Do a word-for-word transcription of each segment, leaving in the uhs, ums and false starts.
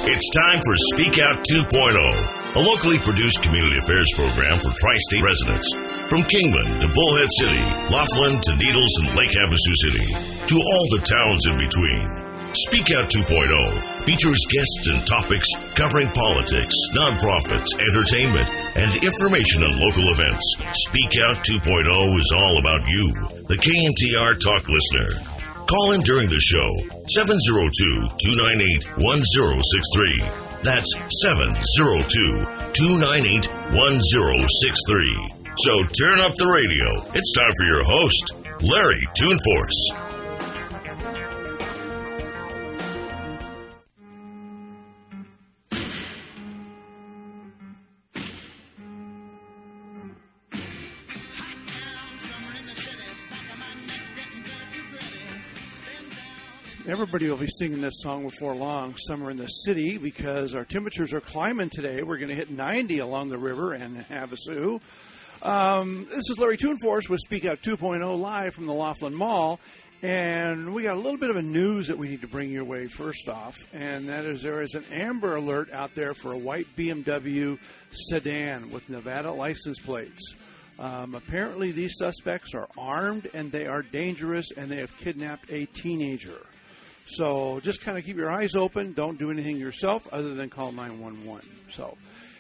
It's time for Speak Out two point oh, a locally produced community affairs program for tri-state residents. From Kingman to Bullhead City, Laughlin to Needles and Lake Havasu City, to all the towns in between. Speak Out two point oh features guests and topics covering politics, nonprofits, entertainment, and information on local events. Speak Out two point oh is all about you, the K N T R Talk listener. Call in during the show, seven oh two, two nine eight, one oh six three. That's seven oh two, two nine eight, one oh six three. So turn up the radio. It's time for your host, Larry Toonforce. Everybody will be singing this song before long, Summer in the City, because our temperatures are climbing today. We're going to hit ninety along the river and Havasu. Um, this is Larry Toonforce with Speak Out two point oh live from the Laughlin Mall. And we got a little bit of a news that we need to bring your way first off, and that is there is an Amber Alert out there for a white B M W sedan with Nevada license plates. Um, apparently these suspects are armed and they are dangerous and they have kidnapped a teenager. So just kind of keep your eyes open. Don't do anything yourself other than call nine one one. So,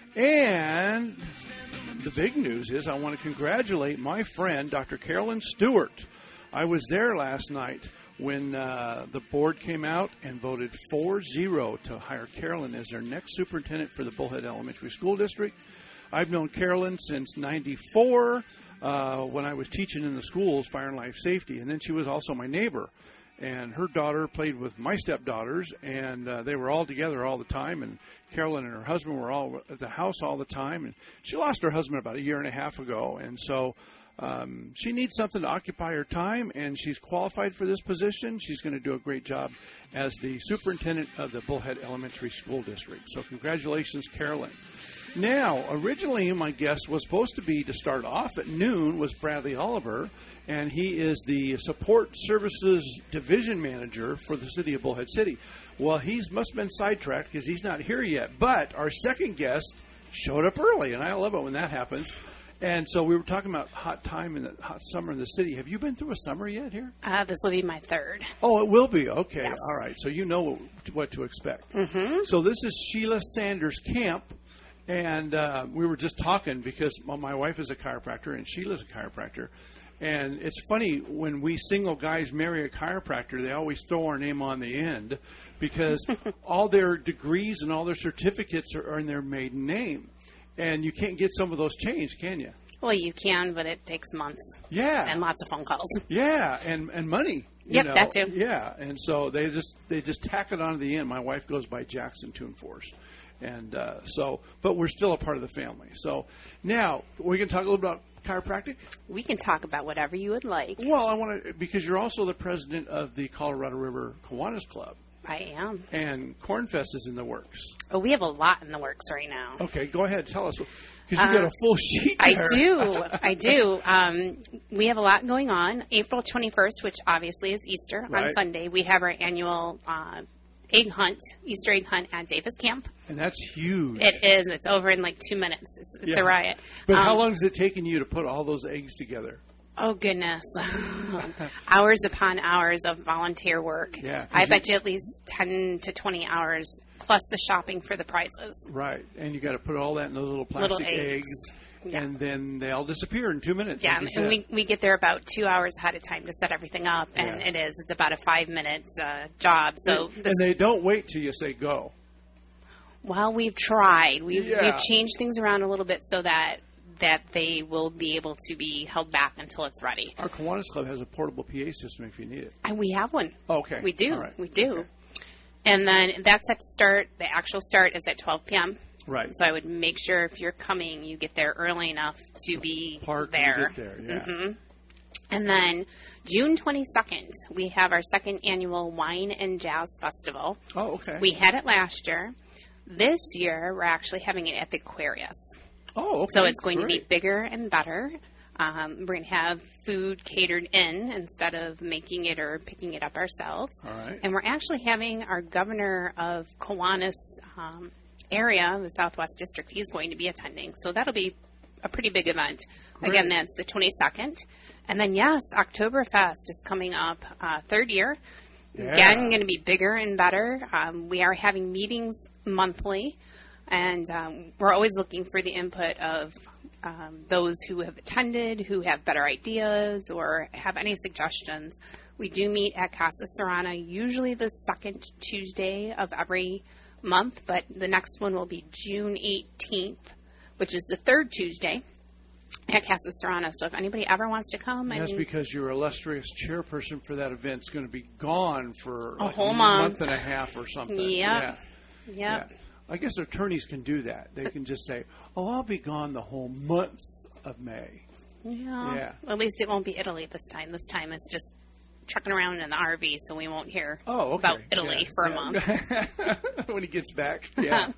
and the big news is I want to congratulate my friend, Doctor Carolyn Stewart. I was there last night when uh, the board came out and voted four zero to hire Carolyn as their next superintendent for the Bullhead Elementary School District. I've known Carolyn since ninety-four uh, when I was teaching in the schools, fire and life safety, and then she was also my neighbor. And her daughter played with my stepdaughters, and uh, they were all together all the time. And Carolyn and her husband were all at the house all the time. And she lost her husband about a year and a half ago. And so um, she needs something to occupy her time, and she's qualified for this position. She's going to do a great job as the superintendent of the Bullhead Elementary School District. So congratulations, Carolyn. Now, originally my guest was supposed to be, to start off at noon, was Bradley Oliver, and he is the Support Services Division Manager for the City of Bullhead City. Well, he's must have been sidetracked because he's not here yet, but our second guest showed up early, and I love it when that happens. And so we were talking about hot time and the hot summer in the city. Have you been through a summer yet here? Uh, this will be my third. Oh, it will be? Okay. Yes. All right. So you know what, what to expect. Mm-hmm. So this is Sheila Sanders Camp. And uh, we were just talking because well, my wife is a chiropractor and Sheila's a chiropractor. And it's funny, when we single guys marry a chiropractor, they always throw our name on the end because all their degrees and all their certificates are, are in their maiden name. And you can't get some of those changed, can you? Well, you can, but it takes months. Yeah. And lots of phone calls. Yeah, and, and money. You yep, know. that too. Yeah, and so they just they just tack it on to the end. My wife goes by Jackson Toonforce. And uh, so, but we're still a part of the family. So now we're going to talk a little about chiropractic. We can talk about whatever you would like. Well, I want to, because you're also the president of the Colorado River Kiwanis Club. I am. And Cornfest is in the works. Oh, we have a lot in the works right now. Okay, go ahead. Tell us. Because you uh, got a full sheet there. I do. I do. Um, we have a lot going on. April twenty-first, which obviously is Easter, right. On Sunday, we have our annual uh, egg hunt, Easter egg hunt at Davis Camp. And that's huge. It is. It's over in like two minutes. It's, it's yeah. a riot. But um, how long has it taken you to put all those eggs together? Oh, goodness. Hours upon hours of volunteer work. Yeah, I you, bet you at least ten to twenty hours, plus the shopping for the prizes. Right. And you got to put all that in those little plastic little eggs. eggs Yeah. And then they all disappear in two minutes. Yeah, like and we, we get there about two hours ahead of time to set everything up, and yeah. it is. It's about a five-minute uh, job. So and, this, and they don't wait till you say go. Well, we've tried. We've, yeah. we've changed things around a little bit so that that they will be able to be held back until it's ready. Our Kiwanis Club has a portable P A system if you need it. And we have one. Oh, okay. We do. All right. We do. Okay. And then that's at start. The actual start is at twelve p.m. Right. So I would make sure if you're coming, you get there early enough to be Park there. And get there, yeah. Mm-hmm. And then June twenty-second, we have our second annual Wine and Jazz Festival. Oh, okay. We had it last year. This year, we're actually having it at the Aquarius. Oh, okay. So it's going Great. to be bigger and better. Um, we're going to have food catered in instead of making it or picking it up ourselves. All right. And we're actually having our governor of Kiwanis um, area, the Southwest District, he's going to be attending. So that'll be a pretty big event. Great. Again, that's the twenty-second. And then, yes, Oktoberfest is coming up, uh, third year. Yeah. Again, going to be bigger and better. Um, we are having meetings monthly, and um, we're always looking for the input of um, those who have attended, who have better ideas, or have any suggestions. We do meet at Casa Serrana usually the second Tuesday of every month, but the next one will be June eighteenth, which is the third Tuesday at Casa Serrana. So if anybody ever wants to come. And that's and because your illustrious chairperson for that event is going to be gone for a like whole a month. month and a half or something. Yep. Yeah. Yep. Yeah. I guess attorneys can do that. They can just say, oh, I'll be gone the whole month of May. Yeah. Yeah. Well, at least it won't be Italy this time. This time it's just trucking around in the R V, so we won't hear Oh, okay. about Italy Yeah. for a Yeah. month. When he gets back. Yeah.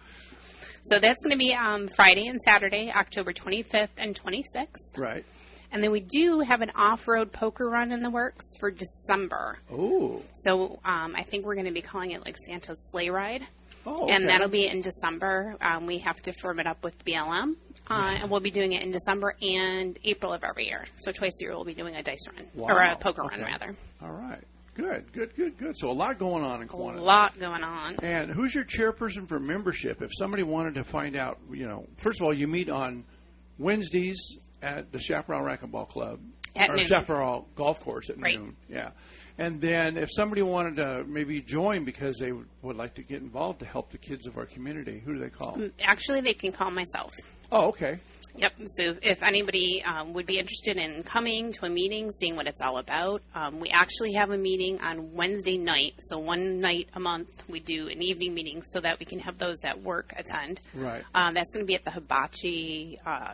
So that's going to be um, Friday and Saturday, October twenty-fifth and twenty-sixth. Right. And then we do have an off-road poker run in the works for December. Oh. So um, I think we're going to be calling it like Santa's Sleigh Ride. Oh, And okay. that'll be in December. Um, we have to firm it up with B L M. Uh, and we'll be doing it in December and April of every year. So twice a year we'll be doing a dice run. Wow. Or a poker Okay. run, rather. All right. Good, good, good, good. So a lot going on in A Kiwanis. lot going on. And who's your chairperson for membership? If somebody wanted to find out, you know, first of all, you meet on Wednesdays at the Chaparral Racquetball Club. At or noon. Chaparral Golf Course at Right. noon. Yeah. And then if somebody wanted to maybe join because they would, would like to get involved to help the kids of our community, who do they call? Actually, they can call myself. Oh, okay. Yep. So if anybody um, would be interested in coming to a meeting, seeing what it's all about, um, we actually have a meeting on Wednesday night. So one night a month we do an evening meeting so that we can have those that work attend. Right. Um, that's going to be at the Hibachi, uh,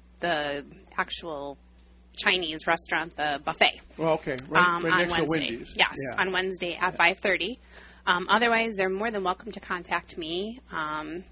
the actual Chinese restaurant, the buffet. Well, okay. Right, um, right on next Wednesday. to Wendy's. Yes, Yeah. on Wednesday at five thirty. Um, otherwise, they're more than welcome to contact me. Um,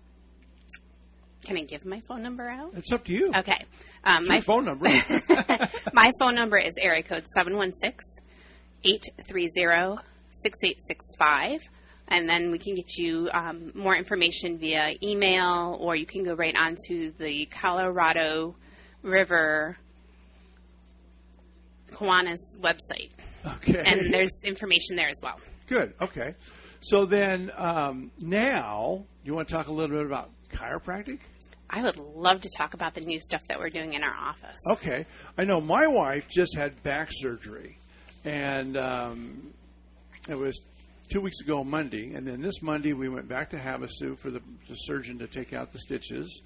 can I give my phone number out? It's up to you. Okay. Um, It's my your phone number. my phone number is area code seven one six, eight three zero, six eight six five. And then we can get you um, more information via email, or you can go right onto the Colorado River Kiwanis website. Okay. And there's information there as well. Good. Okay. So then um, now, you want to talk a little bit about chiropractic? I would love to talk about the new stuff that we're doing in our office. Okay. I know my wife just had back surgery, and um, it was two weeks ago Monday, and then this Monday we went back to Havasu for the, the surgeon to take out the stitches,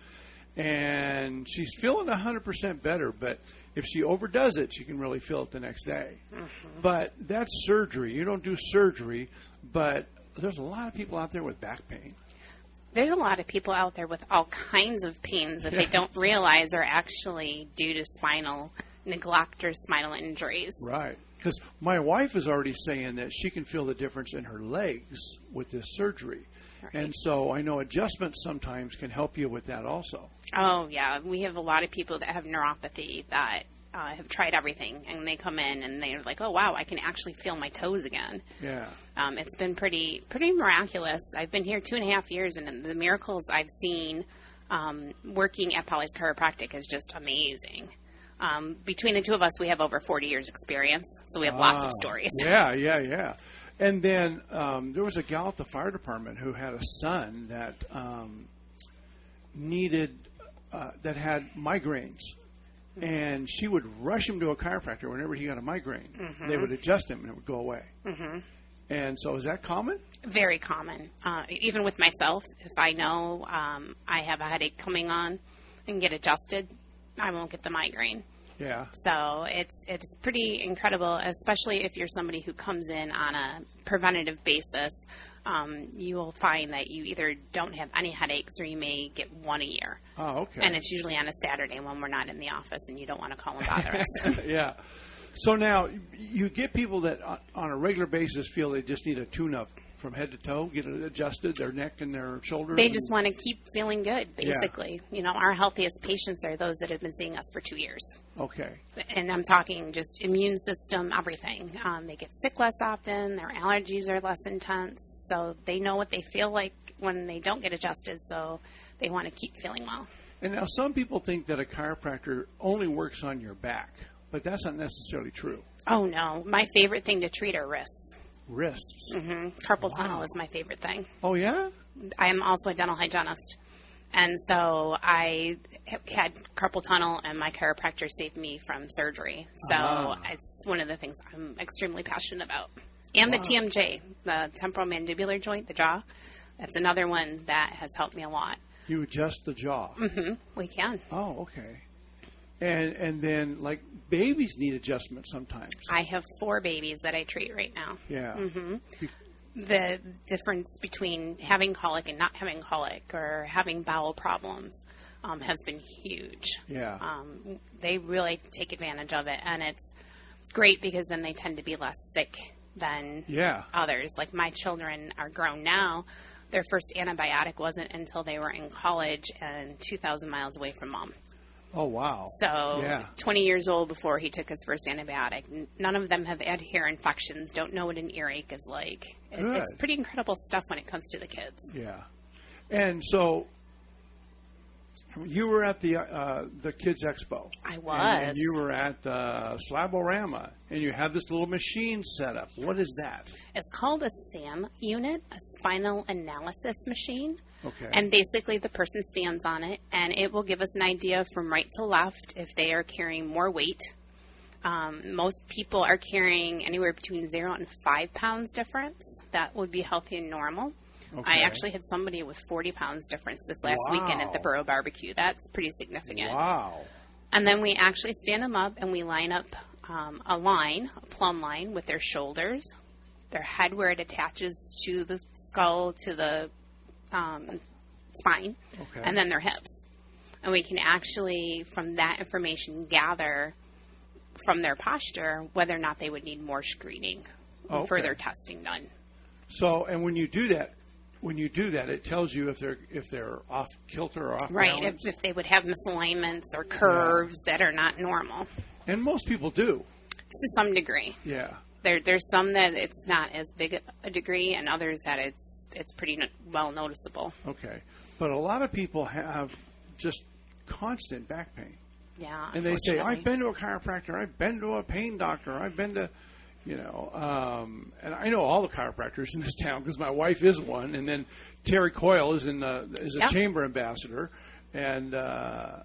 and she's feeling one hundred percent better, but if she overdoes it, she can really feel it the next day. Mm-hmm. But that's surgery. You don't do surgery, but there's a lot of people out there with back pain. There's a lot of people out there with all kinds of pains that they don't realize are actually due to spinal neglect or spinal injuries. Right. Because my wife is already saying that she can feel the difference in her legs with this surgery. Right. And so I know adjustments sometimes can help you with that also. Oh, yeah. We have a lot of people that have neuropathy that uh, have tried everything, and they come in and they're like, oh, wow, I can actually feel my toes again. Yeah. Um, it's been pretty pretty miraculous. I've been here two and a half years, and the miracles I've seen um, working at Polly's Chiropractic is just amazing. Um, between the two of us, we have over forty years experience, so we have ah, lots of stories. Yeah, yeah, yeah. And then um, there was a gal at the fire department who had a son that um, needed, uh, that had migraines. Mm-hmm. And she would rush him to a chiropractor whenever he got a migraine. Mm-hmm. They would adjust him and it would go away. Mm-hmm. And so is that common? Very common. Uh, even with myself, if I know um, I have a headache coming on and get adjusted, I won't get the migraine. Yeah. So it's it's pretty incredible, especially if you're somebody who comes in on a preventative basis. Um, you will find that you either don't have any headaches or you may get one a year. Oh, okay. And it's usually on a Saturday when we're not in the office and you don't want to call and bother us. Yeah. So now you get people that on- on a regular basis feel they just need a tune-up from head to toe, get it adjusted, their neck and their shoulders. They just want to keep feeling good, basically. Yeah. You know, our healthiest patients are those that have been seeing us for two years. Okay. And I'm talking just immune system, everything. Um, they get sick less often. Their allergies are less intense. So they know what they feel like when they don't get adjusted, so they want to keep feeling well. And now some people think that a chiropractor only works on your back, but that's not necessarily true. Oh, no. My favorite thing to treat are wrists. Wrists? Mm-hmm. Carpal Wow. tunnel is my favorite thing. Oh, yeah? I am also a dental hygienist. And so I had carpal tunnel, and my chiropractor saved me from surgery. So Ah. it's one of the things I'm extremely passionate about. And Wow. the T M J, the temporomandibular joint, the jaw. That's another one that has helped me a lot. You adjust the jaw. Mm-hmm. We can. Oh, okay. And and then, like, babies need adjustment sometimes. I have four babies that I treat right now. Yeah. Mm-hmm. The difference between having colic and not having colic, or having bowel problems, um, has been huge. Yeah. Um, they really take advantage of it, and it's great because then they tend to be less sick than Yeah. others. Like my children are grown now. Their first antibiotic wasn't until they were in college and two thousand miles away from mom. Oh, wow. So Yeah. twenty years old before he took his first antibiotic. N- None of them have had hair infections, don't know what an earache is like. It, Good. it's pretty incredible stuff when it comes to the kids. Yeah. And so you were at the uh, the Kids Expo. I was. And, and you were at uh, Slaborama, and you have this little machine set up. What is that? It's called a SAM unit, a spinal analysis machine. Okay. And basically the person stands on it, and it will give us an idea from right to left if they are carrying more weight. Um, most people are carrying anywhere between zero and five pounds difference. That would be healthy and normal. Okay. I actually had somebody with forty pounds difference this last Wow. weekend at the Borough Barbecue. That's pretty significant. Wow. And then we actually stand them up and we line up um, a line, a plumb line, with their shoulders, their head where it attaches to the skull, to the um, spine, Okay. and then their hips. And we can actually, from that information, gather from their posture whether or not they would need more screening, Okay. further testing done. So, and when you do that, when you do that, it tells you if they're if they're off kilter or off Right, if, balance. if they would have misalignments or curves that are not normal. And most people do. To some degree. Yeah. There, there's some that it's not as big a degree, and others that it's it's pretty no- well noticeable. Okay. But a lot of people have just constant back pain. Yeah, And they say, unfortunately. I've been to a chiropractor, I've been to a pain doctor, I've been to, you know, um, and I know all the chiropractors in this town because my wife is one, and then Terry Coyle is in the, is a Yep. chamber ambassador, and uh,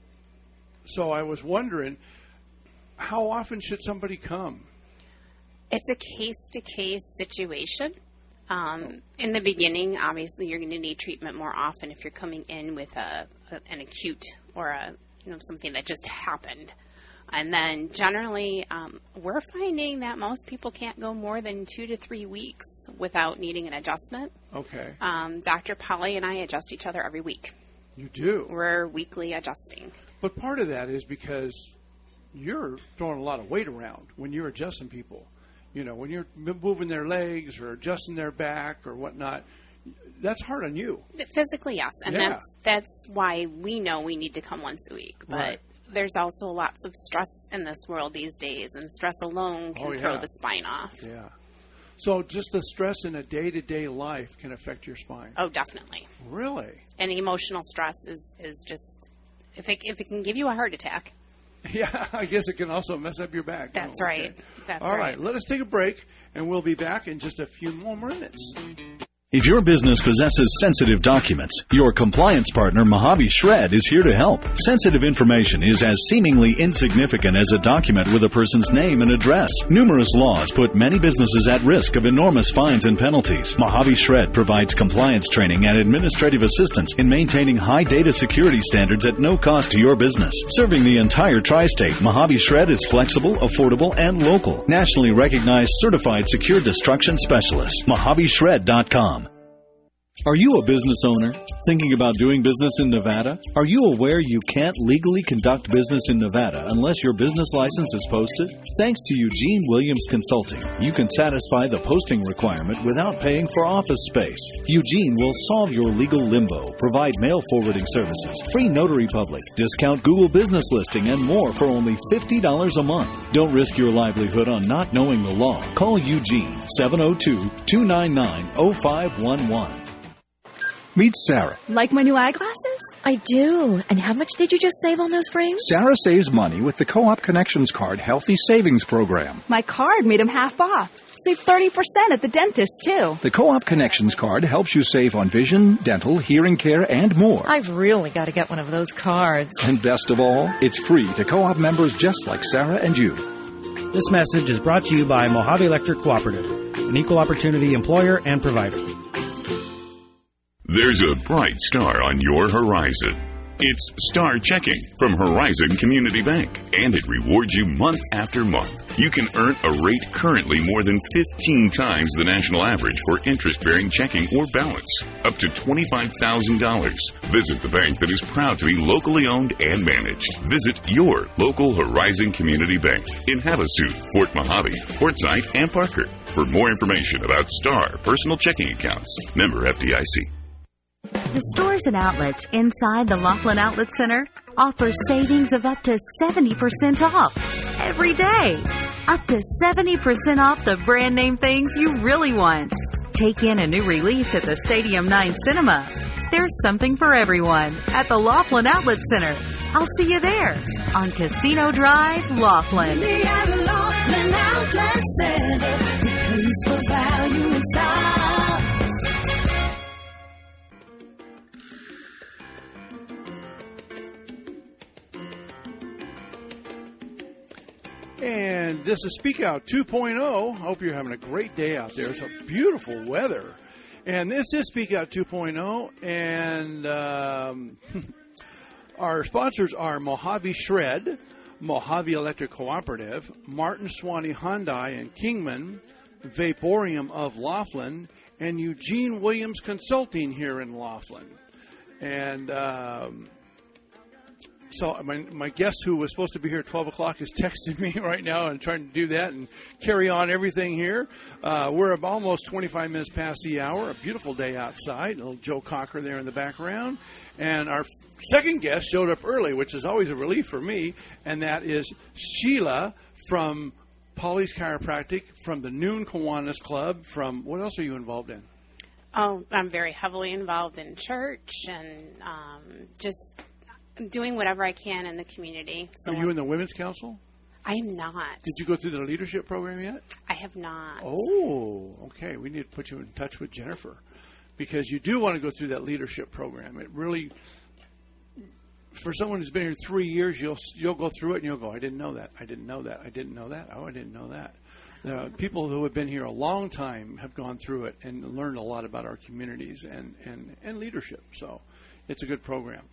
so I was wondering, how often should somebody come? It's a case-to-case situation. Um, in the beginning, obviously, you're going to need treatment more often if you're coming in with a, a an acute or a you know something that just happened. And then generally, um, we're finding that most people can't go more than two to three weeks without needing an adjustment. Okay. Um, Doctor Polly and I adjust each other every week. You do. We're weekly adjusting. But part of that is because you're throwing a lot of weight around when you're adjusting people. You know, when you're moving their legs or adjusting their back or whatnot, that's hard on you. Physically, yes. And Yeah. that's, that's why we know we need to come once a week. But Right. there's also lots of stress in this world these days, and stress alone can Oh, throw yeah. the spine off. Yeah. So just the stress in a day-to-day life can affect your spine. Oh, definitely. Really? And emotional stress is, is just, if it, if it can give you a heart attack. Yeah, I guess it can also mess up your back. That's Oh, right. That's All right. right, let us take a break, and we'll be back in just a few more minutes. If your business possesses sensitive documents, your compliance partner Mojave Shred is here to help. Sensitive information is as seemingly insignificant as a document with a person's name and address. Numerous laws put many businesses at risk of enormous fines and penalties. Mojave Shred provides compliance training and administrative assistance in maintaining high data security standards at no cost to your business. Serving the entire tri-state, Mojave Shred is flexible, affordable, and local. Nationally recognized certified secure destruction specialist. Mojave Shred dot com. Are you a business owner thinking about doing business in Nevada? Are you aware you can't legally conduct business in Nevada unless your business license is posted? Thanks to Eugene Williams Consulting, you can satisfy the posting requirement without paying for office space. Eugene will solve your legal limbo, provide mail forwarding services, free notary public, discount Google business listing, and more for only fifty dollars a month. Don't risk your livelihood on not knowing the law. Call Eugene, seven oh two, two nine nine, oh five one one. Meet Sarah. Like my new eyeglasses? I do. And how much did you just save on those frames? Sarah saves money with the Co-op Connections Card Healthy Savings Program. My card made them half off. Save thirty percent at the dentist, too. The Co-op Connections Card helps you save on vision, dental, hearing care, and more. I've really got to get one of those cards. And best of all, it's free to Co-op members just like Sarah and you. This message is brought to you by Mojave Electric Cooperative, an equal opportunity employer and provider. There's a bright star on your horizon. It's Star Checking from Horizon Community Bank, and it rewards you month after month. You can earn a rate currently more than fifteen times the national average for interest-bearing checking or balance, up to twenty-five thousand dollars. Visit the bank that is proud to be locally owned and managed. Visit your local Horizon Community Bank in Havasu, Fort Mojave, Forsyth, and Parker. For more information about Star personal checking accounts, member F D I C. The stores and outlets inside the Laughlin Outlet Center offer savings of up to seventy percent off every day. Up to seventy percent off the brand name things you really want. Take in a new release at the Stadium nine Cinema. There's something for everyone at the Laughlin Outlet Center. I'll see you there on Casino Drive, Laughlin. The Laughlin Outlet Center, the place for value and style. And this is Speak Out two point oh. I hope you're having a great day out there. It's a beautiful weather. And this is Speak Out two point oh. And um, our sponsors are Mojave Shred, Mojave Electric Cooperative, Martin Swanee Hyundai and Kingman, Vaporium of Laughlin, and Eugene Williams Consulting here in Laughlin. And Um, So my my guest who was supposed to be here at twelve o'clock is texting me right now and trying to do that and carry on everything here. Uh, we're almost twenty-five minutes past the hour. A beautiful day outside. Little Joe Cocker there in the background. And our second guest showed up early, which is always a relief for me, and that is Sheila from Polly's Chiropractic, from the Noon Kiwanis Club, from, what else are you involved in? Oh, I'm very heavily involved in church and um, just doing whatever I can in the community. So are you in the Women's Council? I am not. Did you go through the leadership program yet? I have not. Oh, okay. We need to put you in touch with Jennifer because you do want to go through that leadership program. It really, for someone who's been here three years, you'll you'll go through it and you'll go, I didn't know that. I didn't know that. I didn't know that. Oh, I didn't know that. Uh, people who have been here a long time have gone through it and learned a lot about our communities and, and, and leadership. So it's a good program.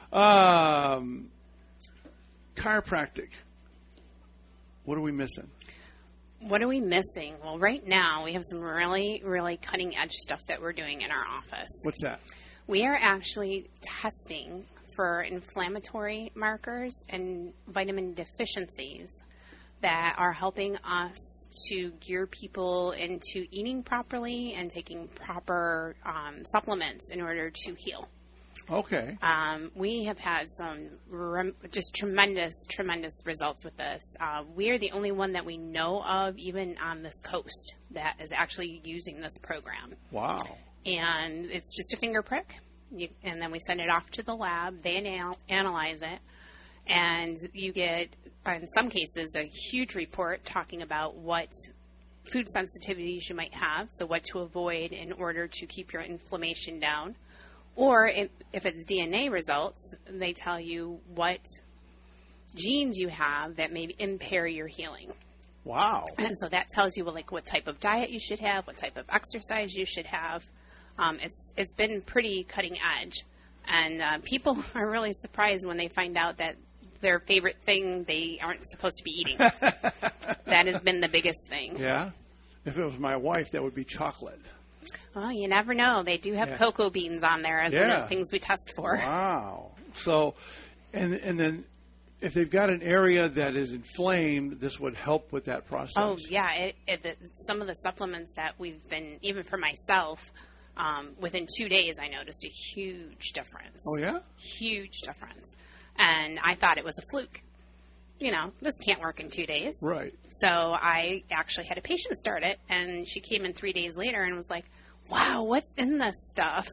Um, chiropractic. What are we missing? What are we missing? Well, right now we have some really, really cutting edge stuff that we're doing in our office. What's that? We are actually testing for inflammatory markers and vitamin deficiencies that are helping us to gear people into eating properly and taking proper um, supplements in order to heal. Okay. Um, we have had some rem- just tremendous, tremendous results with this. Uh, we are the only one that we know of, even on this coast, that is actually using this program. Wow. And it's just a finger prick, you, and then we send it off to the lab. They anal- analyze it, and you get, in some cases, a huge report talking about what food sensitivities you might have, so what to avoid in order to keep your inflammation down. Or if, if it's D N A results, they tell you what genes you have that may impair your healing. Wow. And so that tells you well, like what type of diet you should have, what type of exercise you should have. Um, it's it's been pretty cutting edge. And uh, people are really surprised when they find out that their favorite thing they aren't supposed to be eating. That has been the biggest thing. Yeah? If it was my wife, that would be chocolate. Well, you never know. They do have Yeah. cocoa beans on there as one Yeah. of the things we test for. Wow. So, and and then if they've got an area that is inflamed, this would help with that process. Oh, yeah. It, it, the, some of the supplements that we've been, even for myself, um, within two days I noticed a huge difference. Oh, yeah? Huge difference. And I thought it was a fluke. You know, this can't work in two days. Right. So I actually had a patient start it, and she came in three days later and was like, wow, what's in this stuff?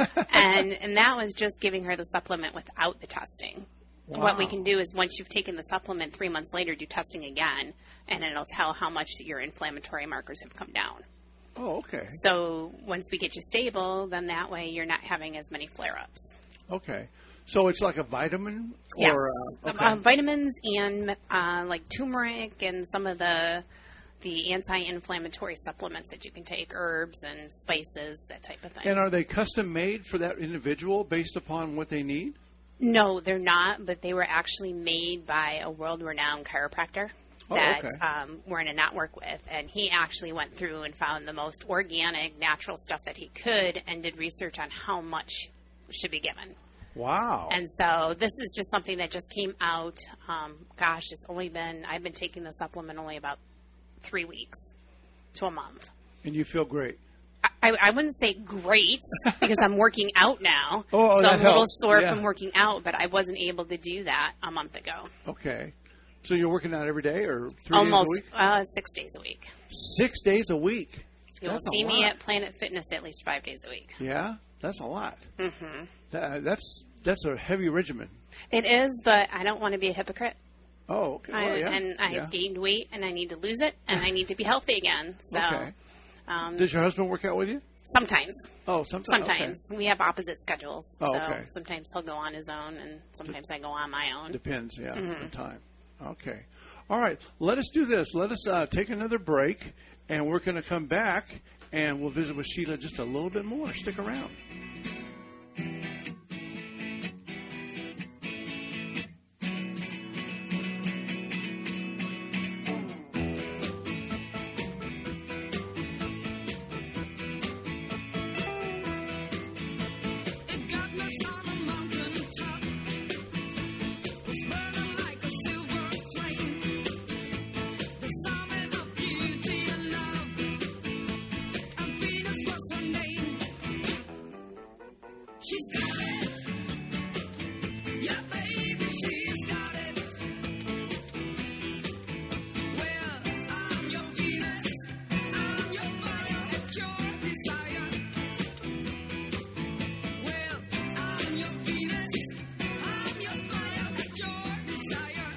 and and that was just giving her the supplement without the testing. Wow. What we can do is once you've taken the supplement, three months later, do testing again, and it'll tell how much your inflammatory markers have come down. Oh, okay. So once we get you stable, then that way you're not having as many flare-ups. Okay. So it's like a vitamin? Yes. Or, uh, okay. uh, vitamins and uh, like turmeric and some of the the anti-inflammatory supplements that you can take, herbs and spices, that type of thing. And are they custom made for that individual based upon what they need? No, they're not, but they were actually made by a world-renowned chiropractor Oh, that okay. um, we're in a network with, and he actually went through and found the most organic, natural stuff that he could and did research on how much should be given. Wow. And so this is just something that just came out. Um, gosh, it's only been, I've been taking the supplement only about three weeks to a month. And you feel great? I, I wouldn't say great because I'm working out now. Oh, so that I'm a little helps. sore Yeah. from working out, but I wasn't able to do that a month ago. Okay. So you're working out every day or three Almost days a week? Uh, six days a week. Six days a week? You'll That's a see me lot. at Planet Fitness at least five days a week. Yeah? That's a lot. Mm-hmm. That, that's that's a heavy regimen. It is, but I don't want to be a hypocrite. Oh, okay. I, Well, yeah. And I've Yeah. gained weight, and I need to lose it, and I need to be healthy again. So, Okay. um, Does your husband work out with you? sometimes. Oh, sometimes. Sometimes. We have opposite schedules. Oh, so okay. sometimes he'll go on his own, and sometimes I go on my own. Depends, yeah, Mhm. on time. Okay. All right. Let us do this. Let us uh, take another break, and we're going to come back, and we'll visit with Sheila just a little bit more. Stick around. She's got it. Yeah, baby, she's got it. Well, I'm your Venus. I'm your fire at your desire. Well, I'm your Venus. I'm your fire at your desire.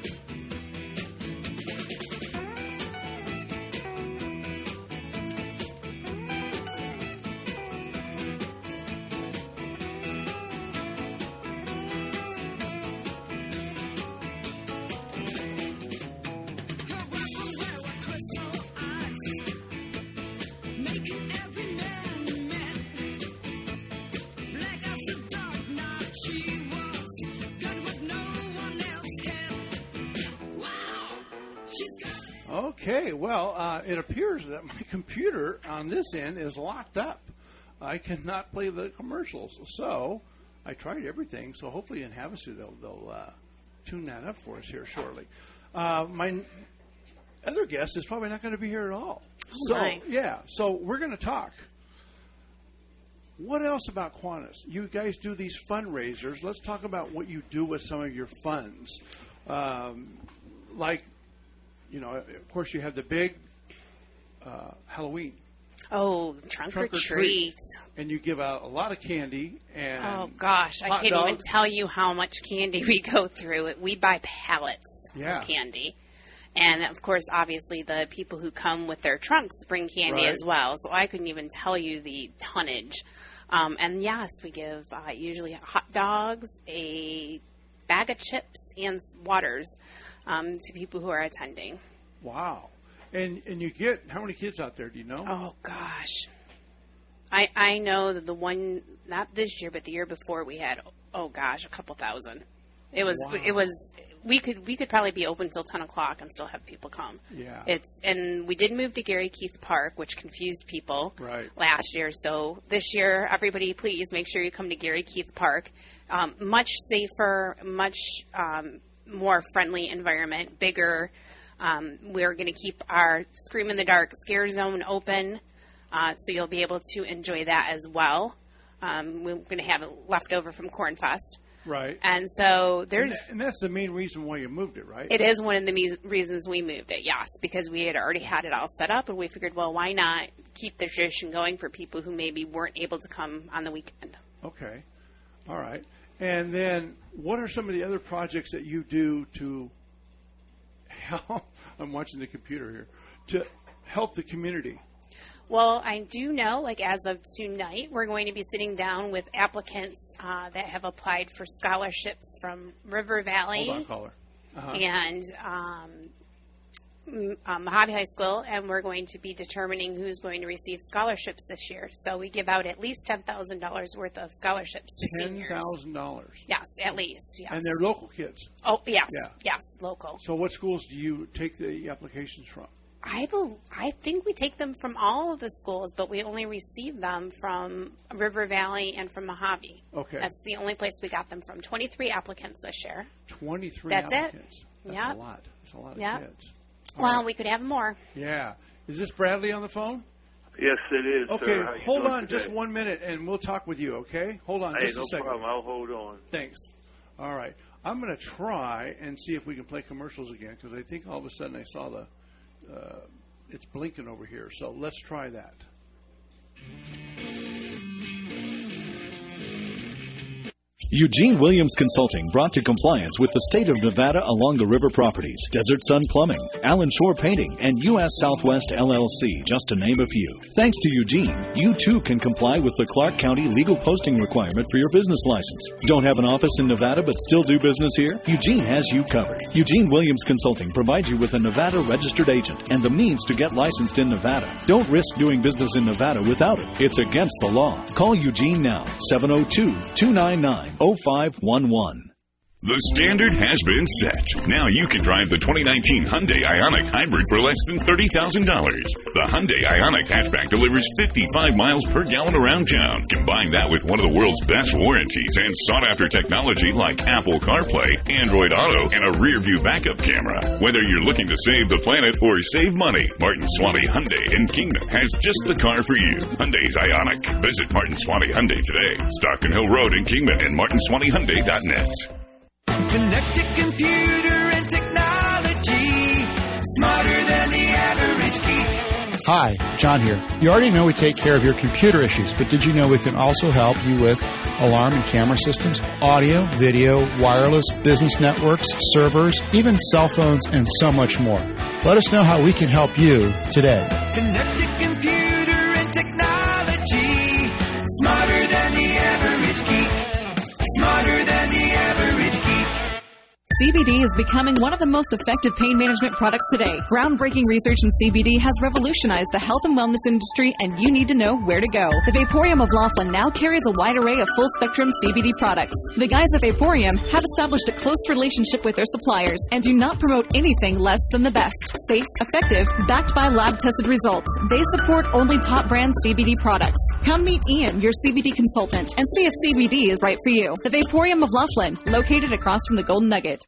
Making every man mad. Black as the dark night she was. Got what no one else can. Wow, she's got it. Okay. Well, uh, it appears that my computer on this end is locked up. I cannot play the commercials. So I tried everything. So hopefully in Havasu they'll, they'll uh, tune that up for us here shortly. Uh, my other guest is probably not going to be here at all. Oh, so my. yeah, so we're going to talk. What else about Qantas? You guys do these fundraisers. Let's talk about what you do with some of your funds. Um, like, you know, of course, you have the big uh, Halloween. Oh, trunk, Trunk or or treat. treat. And you give out a lot of candy. And Oh, gosh. I hot can't even dogs. tell you how much candy we go through. We buy pallets Yeah. of candy. And, of course, obviously, the people who come with their trunks bring candy Right. as well. So I couldn't even tell you the tonnage. Um, and, yes, we give uh, usually hot dogs, a bag of chips, and waters um, to people who are attending. Wow. And and you get, how many kids out there, do you know? Oh, gosh. I I know that the one, not this year, but the year before, we had, oh, gosh, a couple thousand. It was. Wow. It was. We could we could probably be open till ten o'clock and still have people come. Yeah. It's and we did move to Gary Keith Park, which confused people right. last year. So this year, everybody, please make sure you come to Gary Keith Park. Um, much safer, much um, more friendly environment, bigger. Um, we're going to keep our Scream in the Dark Scare Zone open, uh, so you'll be able to enjoy that as well. Um, we're going to have it left over from Corn Fest. Right. And so there's... And, that, and that's the main reason why you moved it, right? It is one of the me- reasons we moved it, yes, because we had already had it all set up, and we figured, well, why not keep the tradition going for people who maybe weren't able to come on the weekend. Okay. All right. And then what are some of the other projects that you do to help... I'm watching the computer here. To help the community? Well, I do know, like as of tonight, we're going to be sitting down with applicants uh, that have applied for scholarships from River Valley Hold on, caller. Uh-huh. and um, M- uh, Mojave High School, and we're going to be determining who's going to receive scholarships this year. So we give out at least ten thousand dollars worth of scholarships to seniors. ten thousand dollars? Yes, at least, yes. And they're local kids? Oh, yes, Yeah. yes, local. So what schools do you take the applications from? I bel I think we take them from all of the schools, but we only receive them from River Valley and from Mojave. Okay. That's the only place we got them from. twenty-three applicants this year. twenty-three That's applicants. it. That's Yep. a lot. That's a lot of Yep. kids. All Well, right. we could have more. Yeah. Is this Bradley on the phone? Yes, it is. Okay, sir. How you hold doing on today? just one minute, and we'll talk with you, okay? Hold on Hey, just no a second. problem. I'll hold on. Thanks. All right. I'm going to try and see if we can play commercials again, because I think all of a sudden I saw the... Uh, it's blinking over here, so let's try that. Eugene Williams Consulting brought to compliance with the state of Nevada along the river properties, Desert Sun Plumbing, Allen Shore Painting, and U S Southwest L L C, just to name a few. Thanks to Eugene, you too can comply with the Clark County legal posting requirement for your business license. Don't have an office in Nevada but still do business here? Eugene has you covered. Eugene Williams Consulting provides you with a Nevada registered agent and the means to get licensed in Nevada. Don't risk doing business in Nevada without it. It's against the law. Call Eugene now, seven oh two, two nine nine, oh five one one. The standard has been set. Now you can drive the twenty nineteen Hyundai Ioniq Hybrid for less than thirty thousand dollars. The Hyundai Ioniq hatchback delivers fifty-five miles per gallon around town. Combine that with one of the world's best warranties and sought-after technology like Apple CarPlay, Android Auto, and a rear-view backup camera. Whether you're looking to save the planet or save money, Martin Swanee Hyundai in Kingman has just the car for you. Hyundai's Ioniq. Visit Martin Swanee Hyundai today. Stockton Hill Road in Kingman and martin swanee hyundai dot net. Connected computer and technology, smarter than the average geek. Hi, John here. You already know we take care of your computer issues, but did you know we can also help you with alarm and camera systems, audio, video, wireless, business networks, servers, even cell phones, and so much more? Let us know how we can help you today. Connected computer and technology, smarter than the average geek. Smarter than the average geek. C B D is becoming one of the most effective pain management products today. Groundbreaking research in C B D has revolutionized the health and wellness industry, and you need to know where to go. The Vaporium of Laughlin now carries a wide array of full-spectrum C B D products. The guys at Vaporium have established a close relationship with their suppliers and do not promote anything less than the best. Safe, effective, backed by lab-tested results. They support only top-brand C B D products. Come meet Ian, your C B D consultant, and see if C B D is right for you. The Vaporium of Laughlin, located across from the Golden Nugget.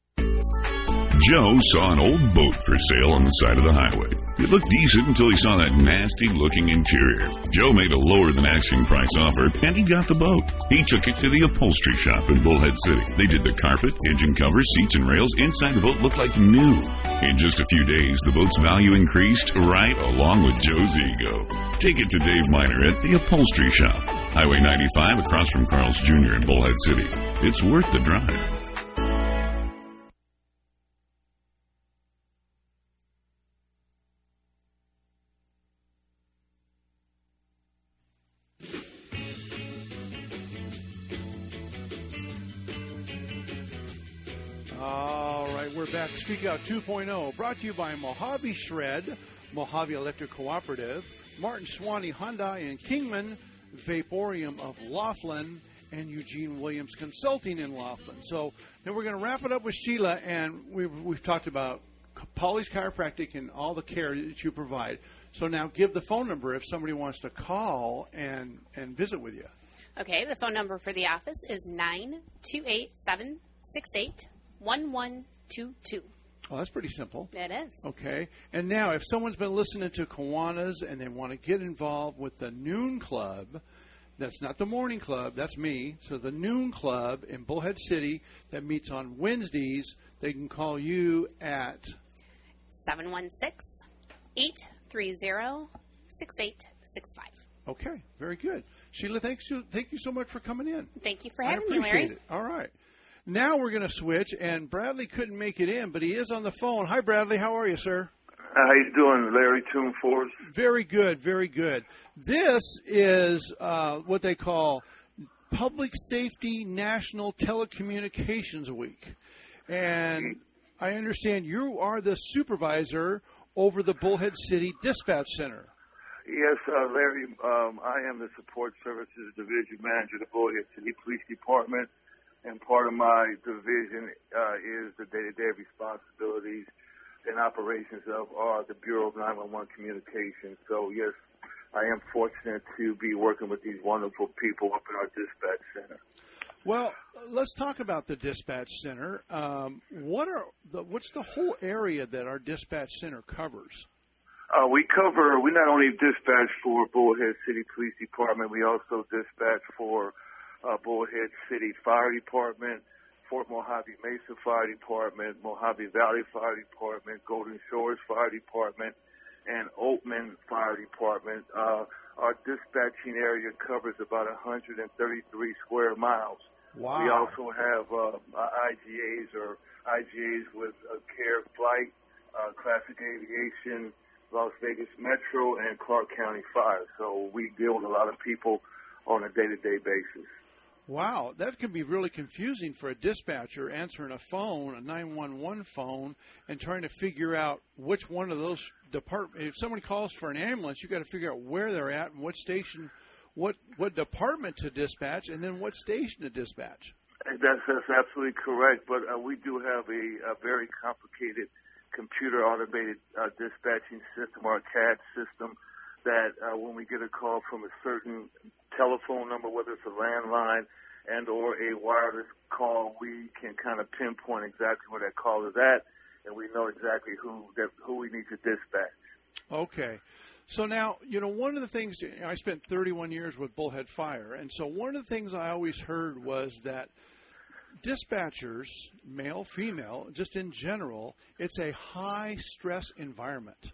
Joe saw an old boat for sale on the side of the highway. It looked decent until he saw that nasty-looking interior. Joe made a lower-than-asking price offer, and he got the boat. He took it to the upholstery shop in Bullhead City. They did the carpet, engine covers, seats, and rails. Inside the boat looked like new. In just a few days, the boat's value increased right along with Joe's ego. Take it to Dave Miner at the upholstery shop. Highway ninety-five across from Carl's Junior in Bullhead City. It's worth the drive. All right, we're back. Speak Out two point oh, brought to you by Mojave Shred, Mojave Electric Cooperative, Martin Swanee Hyundai in Kingman, Vaporium of Laughlin, and Eugene Williams Consulting in Laughlin. So then we're going to wrap it up with Sheila, and we've, we've talked about Polly's Chiropractic and all the care that you provide. So now give the phone number if somebody wants to call and, and visit with you. Okay, the phone number for the office is nine two eight seven six eight one one two two. Oh, that's pretty simple. It is. Okay. And now if someone's been listening to Kiwanis and they want to get involved with the Noon Club, that's not the Morning Club, that's me. So the Noon Club in Bullhead City that meets on Wednesdays, they can call you at seven one six, eight three zero, six eight six five. Okay, very good. Sheila, thanks you, thank you so much for coming in. Thank you for I having me, appreciate Larry. it. All right. Now we're going to switch, and Bradley couldn't make it in, but he is on the phone. Hi, Bradley. How are you, sir? How you doing, Larry Toon Force? Very good, very good. This is uh, what they call Public Safety National Telecommunications Week. And I understand you are the supervisor over the Bullhead City Dispatch Center. Yes, uh, Larry, um, I am the Support Services Division Manager of the Bullhead City Police Department, and part of my division uh, is the day-to-day responsibilities and operations of uh, the Bureau of nine one one Communications. So, yes, I am fortunate to be working with these wonderful people up in our dispatch center. Well, let's talk about the dispatch center. Um, what are the, what's the whole area that our dispatch center covers? Uh, we cover, we not only dispatch for Bullhead City Police Department, we also dispatch for uh, Bullhead City Fire Department, Fort Mojave Mesa Fire Department, Mojave Valley Fire Department, Golden Shores Fire Department, and Oatman Fire Department. Uh, our dispatching area covers about one hundred thirty-three square miles. Wow. We also have uh, I G As or I G As with uh, Care Flight, uh, Classic Aviation, Las Vegas Metro, and Clark County Fire. So we deal with a lot of people on a day-to-day basis. Wow, that can be really confusing for a dispatcher answering a phone, a nine one one phone, and trying to figure out which one of those departments. If someone calls for an ambulance, you've got to figure out where they're at and what station, what what department to dispatch, and then what station to dispatch. That's, that's absolutely correct, but uh, we do have a, a very complicated computer automated uh, dispatching system, our C A D system, that uh, when we get a call from a certain telephone number, whether it's a landline and or a wireless call, we can kind of pinpoint exactly where that call is at, and we know exactly who that, who we need to dispatch. Okay. So now, you know, one of the things, I spent thirty-one years with Bullhead Fire, and so one of the things I always heard was that dispatchers, male, female, just in general, it's a high-stress environment.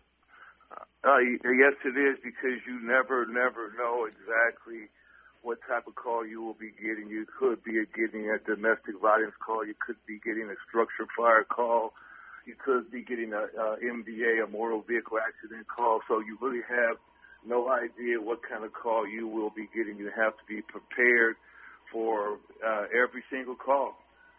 Uh, yes, it is, because you never, never know exactly what type of call you will be getting. You could be getting a domestic violence call. You could be getting a structure fire call. You could be getting a, a M V A, a motor vehicle accident call. So you really have no idea what kind of call you will be getting. You have to be prepared for uh, every single call.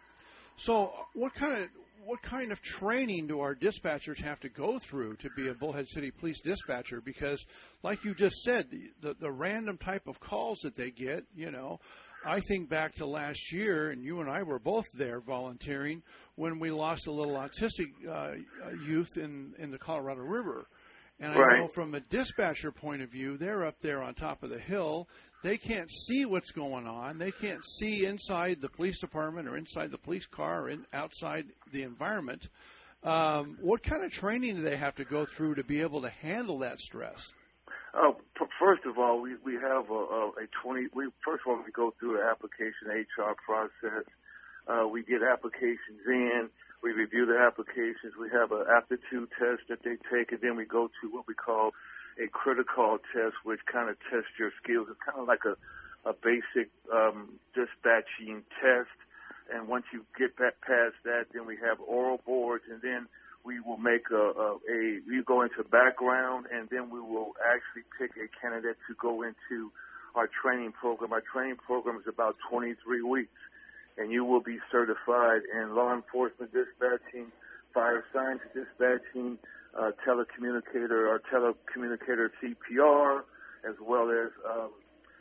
So what kind of what kind of training do our dispatchers have to go through to be a Bullhead City Police dispatcher? Because, like you just said, the, the random type of calls that they get, you know, I think back to last year, and you and I were both there volunteering, when we lost a little autistic uh, youth in, in the Colorado River. And I right. know from a dispatcher point of view, they're up there on top of the hill. They can't see what's going on. They can't see inside the police department or inside the police car or in, outside the environment. Um, what kind of training do they have to go through to be able to handle that stress? Uh, first of all, we, we have a, a, a twenty. We first of all we go through the application H R process. Uh, we get applications in. We review the applications. We have an aptitude test that they take, and then we go to what we call a critical test, which kind of tests your skills. It's kind of like a, a basic um, dispatching test. And once you get back past that, then we have oral boards, and then we will make a, a, a we go into background, and then we will actually pick a candidate to go into our training program. Our training program is about twenty-three weeks. And you will be certified in law enforcement dispatching, fire science dispatching, uh, telecommunicator or telecommunicator C P R, as well as um,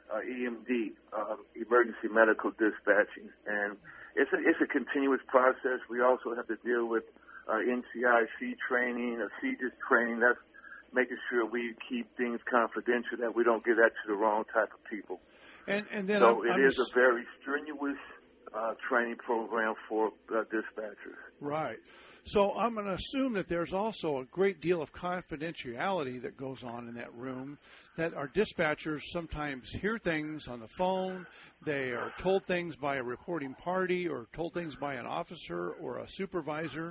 uh, E M D, uh, emergency medical dispatching, and it's a, it's a continuous process. We also have to deal with uh, N C I C training, uh, C J I S training. That's making sure we keep things confidential, that we don't give that to the wrong type of people. And, and then so I'm, it I'm is just, a very strenuous uh, training program for uh, dispatchers. Right. So I'm going to assume that there's also a great deal of confidentiality that goes on in that room, that our dispatchers sometimes hear things on the phone, they are told things by a reporting party or told things by an officer or a supervisor,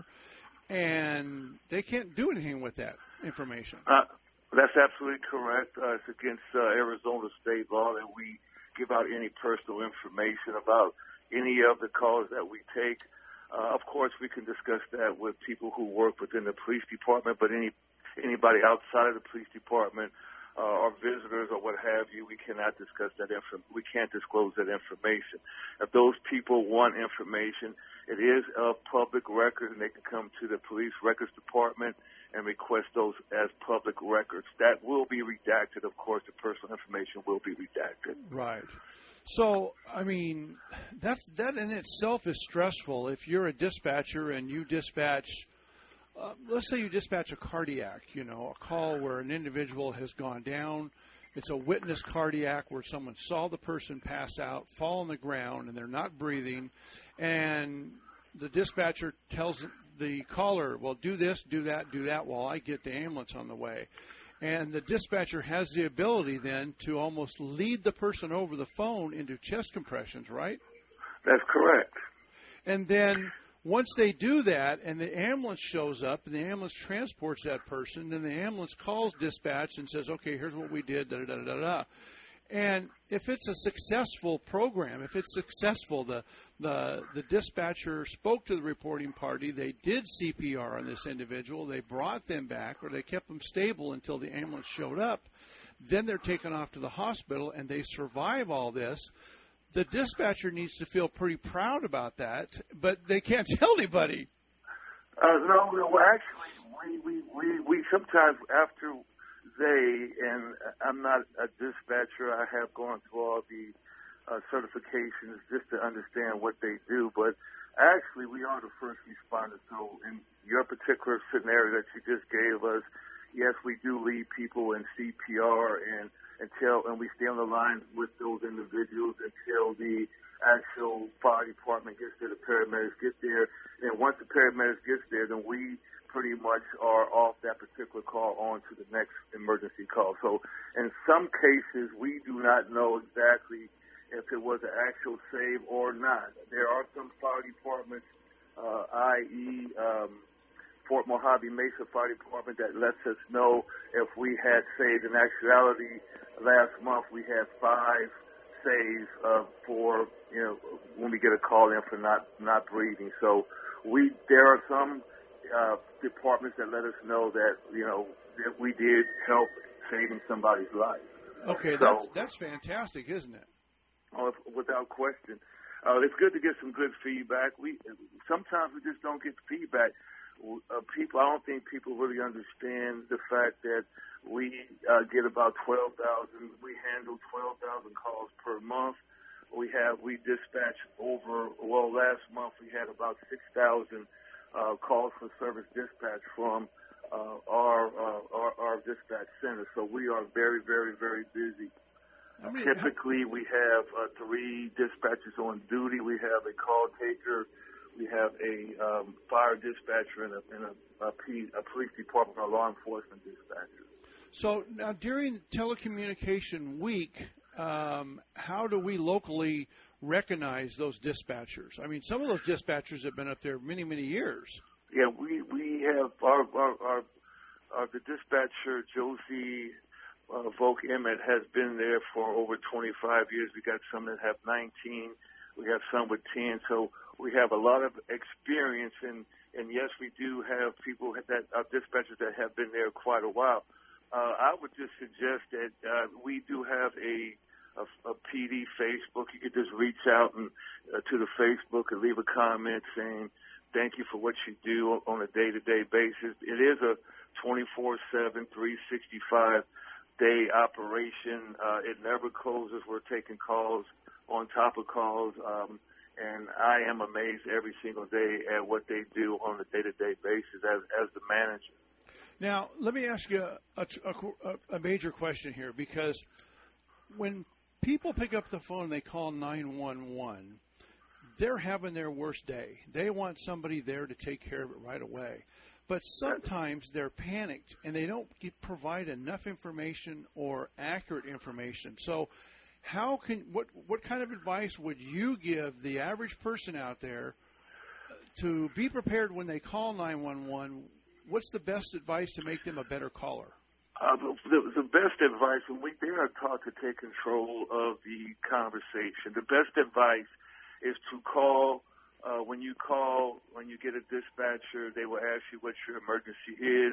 and they can't do anything with that information. Uh, that's absolutely correct. Uh, it's against uh, Arizona state law that we give out any personal information about any of the calls that we take. Uh, of course, we can discuss that with people who work within the police department, but any anybody outside of the police department uh, or visitors or what have you, we cannot discuss that info. We can't disclose that information. If those people want information, it is a public record, and they can come to the police records department and request those as public records. That will be redacted. Of course, the personal information will be redacted. Right. So, I mean, that that in itself is stressful. If you're a dispatcher and you dispatch, uh, let's say you dispatch a cardiac, you know, a call where an individual has gone down. It's a witness cardiac where someone saw the person pass out, fall on the ground, and they're not breathing. And the dispatcher tells the caller, well, do this, do that, do that while I get the ambulance on the way. And the dispatcher has the ability then to almost lead the person over the phone into chest compressions, right? That's correct. And then once they do that and the ambulance shows up and the ambulance transports that person, then the ambulance calls dispatch and says, okay, here's what we did, da, da, da, da, da. And if it's a successful program, if it's successful, the, the the dispatcher spoke to the reporting party, they did C P R on this individual, they brought them back, or they kept them stable until the ambulance showed up, then they're taken off to the hospital and they survive all this, the dispatcher needs to feel pretty proud about that, but they can't tell anybody. Uh, no, no, well, actually, we, we, we, we sometimes after... They, and I'm not a dispatcher, I have gone through all the uh, certifications just to understand what they do, but actually we are the first responders. So in your particular scenario that you just gave us, yes, we do lead people in C P R and until, and we stay on the line with those individuals until the actual fire department gets there, the paramedics get there, and once the paramedics gets there, then we pretty much are off that particular call on to the next emergency call. So in some cases, we do not know exactly if it was an actual save or not. There are some fire departments, uh, that is. Um, Fort Mojave Mesa Fire Department, that lets us know if we had saved. In actuality, last month we had five saves uh, for, you know, when we get a call in for not, not breathing. So we there are some Uh, departments that let us know that, you know, that we did help saving somebody's life. Okay, so, that's, that's fantastic, isn't it? Oh, without question. Uh, it's good to get some good feedback. We sometimes we just don't get feedback. Uh, people, I don't think people really understand the fact that we uh, get about twelve thousand. We handle twelve thousand calls per month. We have we dispatch over. Well, last month we had about six thousand. Uh, calls for service dispatch from uh, our, uh, our our dispatch center. So we are very, very, very busy. I mean, Typically, how- we have uh, three dispatchers on duty. We have a call taker. We have a um, fire dispatcher and, a, and a, a, P, a police department or law enforcement dispatcher. So now during Telecommunication Week, um, how do we locally recognize those dispatchers? I mean, some of those dispatchers have been up there many, many years. Yeah, we we have our our, our, our the dispatcher Josie uh, Volk Emmett has been there for over twenty-five years. We got some that have nineteen. We have some with ten. So we have a lot of experience, and and yes, we do have people that are dispatchers that have been there quite a while. Uh, I would just suggest that uh, we do have a A, a P D Facebook. You could just reach out and uh, to the Facebook and leave a comment saying thank you for what you do on a day-to-day basis. It is a twenty-four seven, three sixty-five day operation. Uh, it never closes. We're taking calls on top of calls, um, and I am amazed every single day at what they do on a day-to-day basis as, as the manager. Now, let me ask you a, a, a major question here, because when people pick up the phone and they call nine one one, they're having their worst day. They want somebody there to take care of it right away. But sometimes they're panicked and they don't get, provide enough information or accurate information. So how can what what kind of advice would you give the average person out there to be prepared when they call nine one one? What's the best advice to make them a better caller? Uh, the, the best advice, when we they are taught to take control of the conversation, the best advice is to call. Uh, when you call, when you get a dispatcher, they will ask you what your emergency is.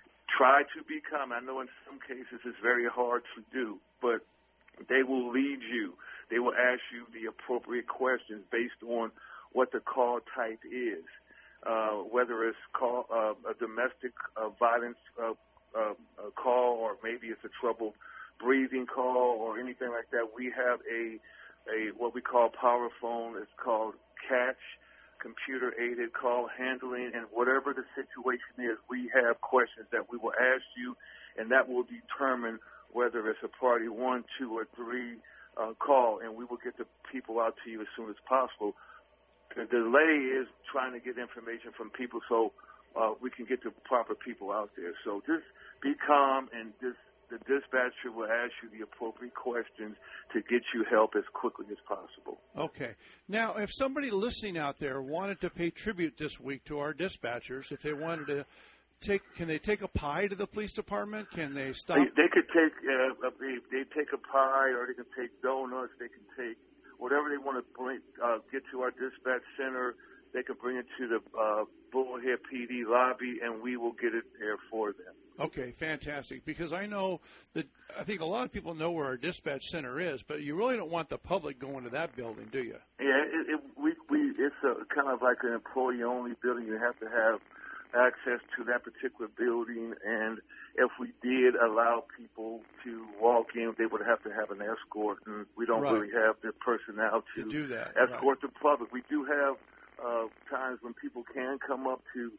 Try to be calm. I know in some cases it's very hard to do, but they will lead you. They will ask you the appropriate questions based on what the call type is, uh, whether it's call, uh, a domestic uh, violence uh, uh, uh, call, or maybe it's a troubled breathing call or anything like that. We have a a what we call power phone. It's called Catch, computer-aided call handling, and whatever the situation is, we have questions that we will ask you, and that will determine whether it's a party one, two, or three uh, call, and we will get the people out to you as soon as possible. The delay is trying to get information from people so uh, we can get the proper people out there. So just be calm, and just the dispatcher will ask you the appropriate questions to get you help as quickly as possible. Okay. Now, if somebody listening out there wanted to pay tribute this week to our dispatchers, if they wanted to take, can they take a pie to the police department? Can they stop? They, they could take, uh, they, they take a pie, or they can take donuts. They can take whatever they want to bring, uh, get to our dispatch center. They can bring it to the uh, Bullhead P D lobby, and we will get it there for them. Okay, fantastic. Because I know that I think a lot of people know where our dispatch center is, but you really don't want the public going to that building, do you? Yeah, it, it, we, we, it's a, kind of like an employee-only building. You have to have access to that particular building, and if we did allow people to walk in, they would have to have an escort, and we don't Right. really have the personnel to, To do that, escort the public. We do have uh, times when people can come up to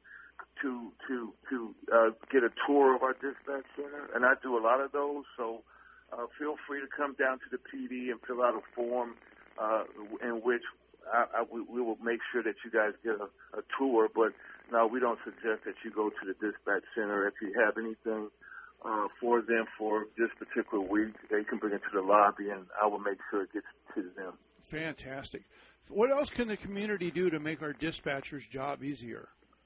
to to to uh, get a tour of our dispatch center, and I do a lot of those. So uh, feel free to come down to the P D and fill out a form uh, in which I, I, we, we will make sure that you guys get a, a tour. But no, we don't suggest that you go to the dispatch center. If you have anything uh, for them for this particular week, they can bring it to the lobby, and I will make sure it gets to them. Fantastic. What else can the community do to make our dispatchers' job easier?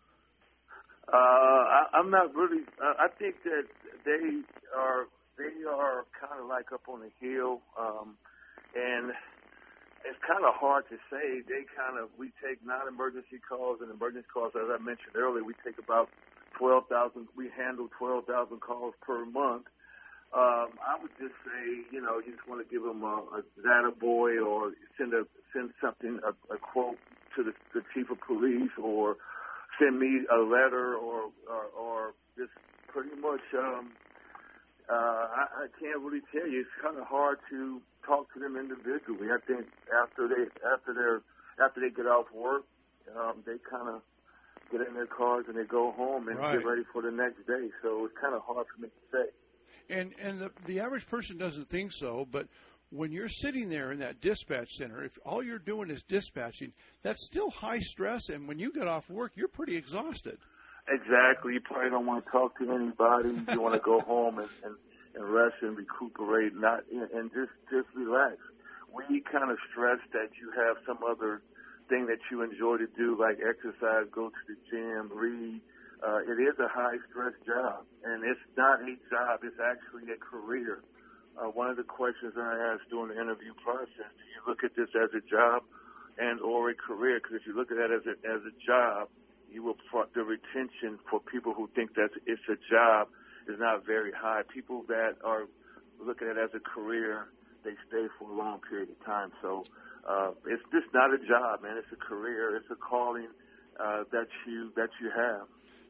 Uh, I, I'm not really. Uh, I think that they are. They are kind of like up on a hill, um, and it's kind of hard to say. They kind of. We take non-emergency calls and emergency calls. As I mentioned earlier, we take about twelve thousand. We handle twelve thousand calls per month. Um, I would just say, you know, you just want to give them a, a data boy, or send a send something, a, a quote to the, the chief of police, or send me a letter, or or, or just pretty much. Um, uh, I, I can't really tell you. It's kind of hard to talk to them individually. I think after they after they're after they get off work, um, they kind of get in their cars and they go home and Right. get ready for the next day. So it's kind of hard for me to say. And and the, the average person doesn't think so, but when you're sitting there in that dispatch center, if all you're doing is dispatching, that's still high stress, and when you get off work, you're pretty exhausted. Exactly. You probably don't want to talk to anybody. You want to go home and, and, and rest and recuperate, not and just just relax. We kind of stress that you have some other thing that you enjoy to do, like exercise, go to the gym, read. Uh, it is a high-stress job, and it's not a job. It's actually a career. Uh, one of the questions that I asked during the interview process, do you look at this as a job and or a career? Because if you look at it as a, as a job, you will the retention for people who think that it's a job is not very high. People that are looking at it as a career, they stay for a long period of time. So uh, it's just not a job, man. It's a career. It's a calling uh, that you that you have.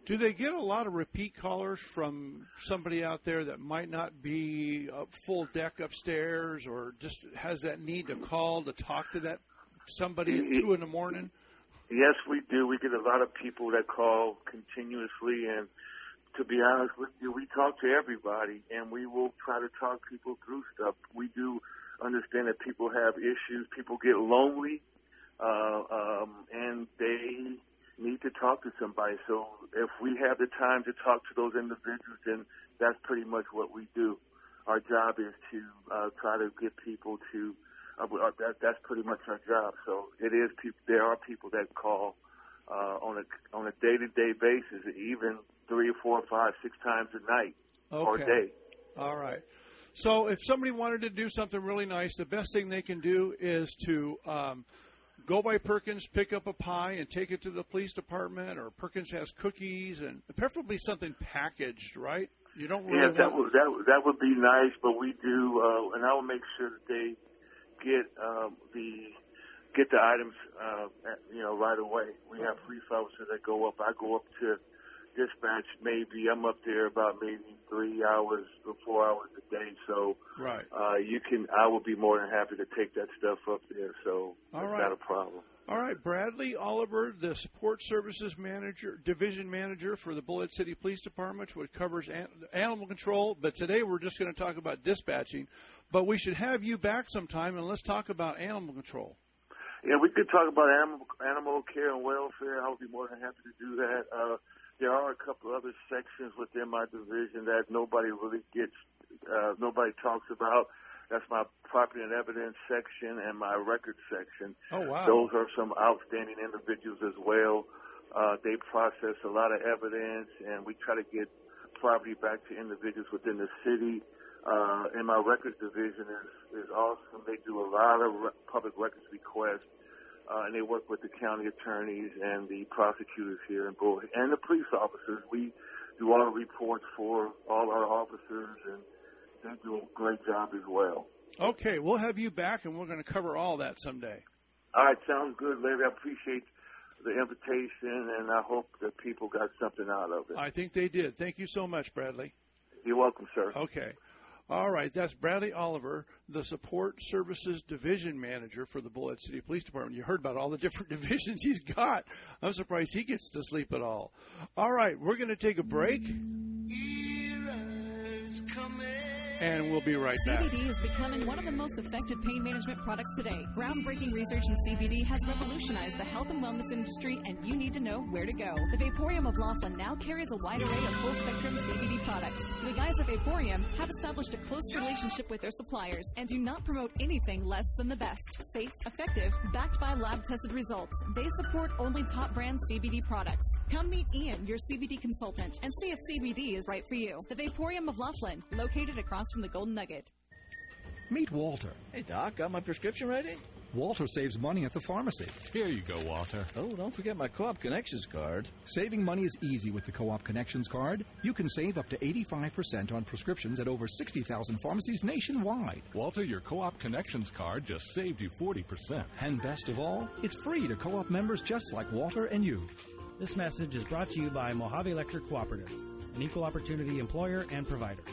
Do they get a lot of repeat callers from somebody out there that might not be a full deck upstairs or just has that need to call to talk to that somebody at two in the morning? Yes, we do. We get a lot of people that call continuously, and to be honest with you, we talk to everybody, and we will try to talk people through stuff. We do understand that people have issues. People get lonely, uh, um, and they need to talk to somebody. So if we have the time to talk to those individuals, then that's pretty much what we do. Our job is to uh, try to get people to uh, that, that's pretty much our job. So it is. People, there are people that call uh, on a on a day to day basis, even three or four, or five, six times a night or Okay. a day. All right. So if somebody wanted to do something really nice, the best thing they can do is to um, go by Perkins, pick up a pie, and take it to the police department, or Perkins has cookies, and preferably something packaged, right? You don't really Yeah, that want... would that would- that would be nice, but we do, uh, and I will make sure that they get um, the get the items, uh, at, you know, right away. We have police officers that go up. I go up to dispatch. Maybe I'm up there about maybe three hours or four hours a day. So, Right. uh, you can. I will be more than happy to take that stuff up there. So All that's right. not a problem. All right, Bradley Oliver, the Support Services Manager, Division Manager for the Bullhead City Police Department, which covers an, animal control. But today we're just going to talk about dispatching. But we should have you back sometime, and let's talk about animal control. Yeah, we could talk about animal animal care and welfare. I would be more than happy to do that. Uh, there are a couple other sections within my division that nobody really gets, uh, nobody talks about. That's my property and evidence section and my record section. Oh, wow. Those are some outstanding individuals as well. Uh, they process a lot of evidence, and we try to get property back to individuals within the city. Uh, and my records division is, is awesome. They do a lot of re- public records requests, uh, and they work with the county attorneys and the prosecutors here in Bullhead and the police officers. We do all the reports for all our officers, and they do a great job as well. Okay, we'll have you back, and we're going to cover all that someday. All right, sounds good, Larry. I appreciate the invitation, and I hope that people got something out of it. I think they did. Thank you so much, Bradley. You're welcome, sir. Okay. All right, that's Bradley Oliver, the Support Services Division Manager for the Bullhead City Police Department. You heard about all the different divisions he's got. I'm surprised he gets to sleep at all. All right, we're going to take a break, and we'll be right back. C B D is becoming one of the most effective pain management products today. Groundbreaking research in C B D has revolutionized the health and wellness industry, and you need to know where to go. The Vaporium of Laughlin now carries a wide array of full-spectrum C B D products. The guys at Vaporium have established a close relationship with their suppliers and do not promote anything less than the best. Safe, effective, backed by lab-tested results. They support only top-brand C B D products. Come meet Ian, your C B D consultant, and see if C B D is right for you. The Vaporium of Laughlin, located across from the Golden Nugget. Meet Walter. Hey, Doc, got my prescription ready? Walter saves money at the pharmacy. Here you go, Walter. Oh, don't forget my Co-op Connections card. Saving money is easy with the Co-op Connections card. You can save up to eighty-five percent on prescriptions at over sixty thousand pharmacies nationwide. Walter, your Co-op Connections card just saved you forty percent. And best of all, it's free to Co-op members just like Walter and you. This message is brought to you by Mojave Electric Cooperative, an equal opportunity employer and provider.